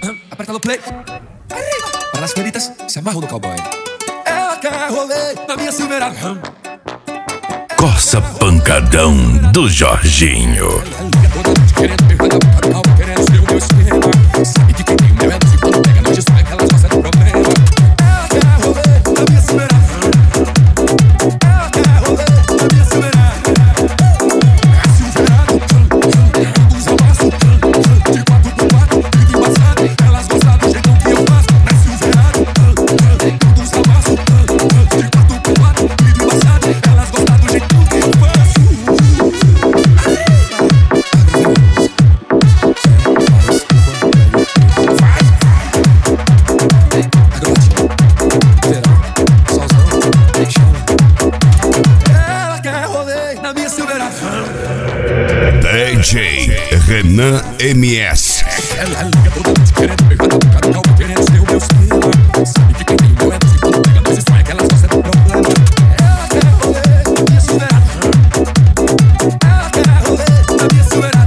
Aperta no play. Para as feridas, se amarram no cowboy. Ela quer rolê na minha Silverado. Corsa Pancadão do Jorginho. Liga toda noite querendo perder a boca do pau, querendo ser o meu esquema. Sabe que quem tem o meu é doce, quando pega noite sai que elas gostam de problema. Ela quer rolê na minha Silverado. Ela quer rolê na minha Silverado. É Silverado, dos abraços, de 4x4, vivo embaçado. Elas gostam do jeitão que eu faço. É Silverado, dos abraços, de 4x4, vivo embaçado. Elas gostam do jeitão que eu faço. DJ Renan MS. Ela liga toda noite querendo pegar na boca do calma, querendo ser o meu esquema. Sabe que quem tem o meu é doce, quando pega dois sai que elas gostam de problema. Ela quer rolê na minha Silverado. Ela quer rolê na minha Silverado.